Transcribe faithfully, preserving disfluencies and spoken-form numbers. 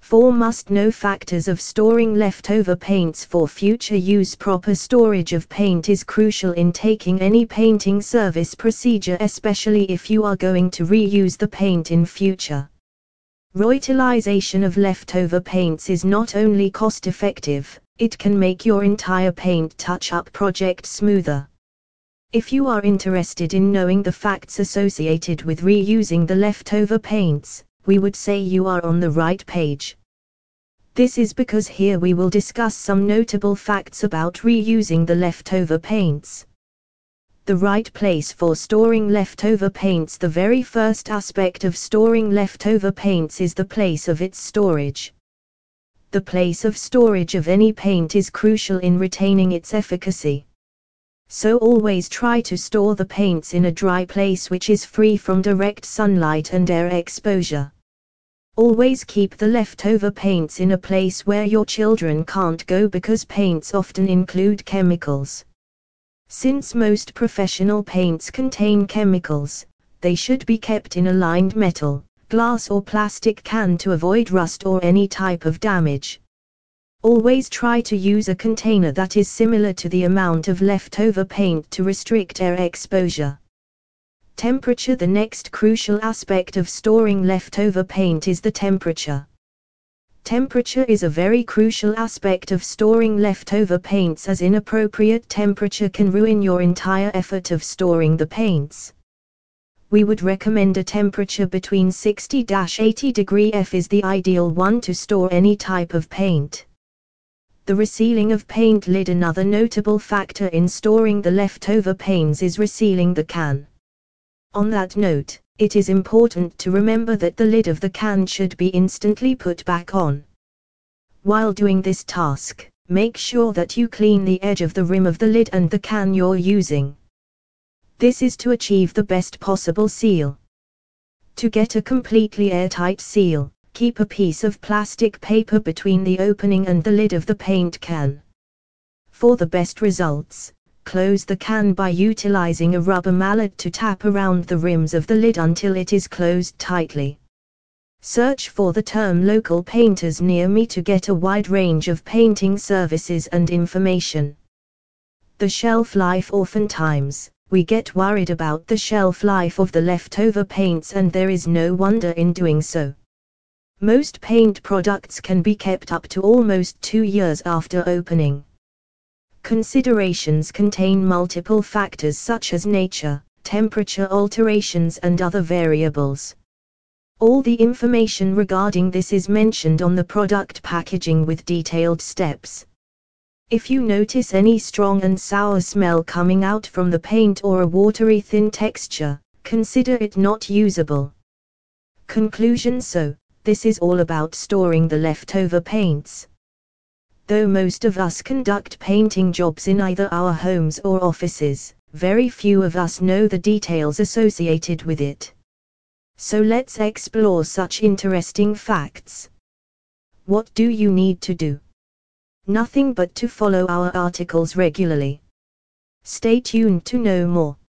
four must-know factors of storing leftover paints for future use. Proper storage of paint is crucial in taking any painting service procedure, especially if you are going to reuse the paint in future. Reutilization of leftover paints is not only cost-effective, it can make your entire paint touch-up project smoother. If you are interested in knowing the facts associated with reusing the leftover paints, we would say you are on the right page. This is because here we will discuss some notable facts about reusing the leftover paints. The right place for storing leftover paints. The very first aspect of storing leftover paints is the place of its storage. The place of storage of any paint is crucial in retaining its efficacy. So always try to store the paints in a dry place which is free from direct sunlight and air exposure. Always keep the leftover paints in a place where your children can't go, because paints often include chemicals. Since most professional paints contain chemicals, they should be kept in a lined metal, glass or plastic can to avoid rust or any type of damage. Always try to use a container that is similar to the amount of leftover paint to restrict air exposure. Temperature. The next crucial aspect of storing leftover paint is the temperature. Temperature is a very crucial aspect of storing leftover paints, as inappropriate temperature can ruin your entire effort of storing the paints. We would recommend a temperature between sixty to eighty degrees Fahrenheit is the ideal one to store any type of paint. The resealing of paint lid. Another notable factor in storing the leftover paints is resealing the can. On that note, it is important to remember that the lid of the can should be instantly put back on. While doing this task, make sure that you clean the edge of the rim of the lid and the can you're using. This is to achieve the best possible seal. To get a completely airtight seal, keep a piece of plastic paper between the opening and the lid of the paint can. For the best results, close the can by utilizing a rubber mallet to tap around the rims of the lid until it is closed tightly. Search for the term local painters near me to get a wide range of painting services and information. The shelf life. Oftentimes, we get worried about the shelf life of the leftover paints, and there is no wonder in doing so. Most paint products can be kept up to almost two years after opening. Considerations contain multiple factors such as nature, temperature alterations and other variables. All the information regarding this is mentioned on the product packaging with detailed steps. If you notice any strong and sour smell coming out from the paint or a watery thin texture, consider it not usable. Conclusion. So, this is all about storing the leftover paints. Though most of us conduct painting jobs in either our homes or offices, very few of us know the details associated with it. So let's explore such interesting facts. What do you need to do? Nothing but to follow our articles regularly. Stay tuned to know more.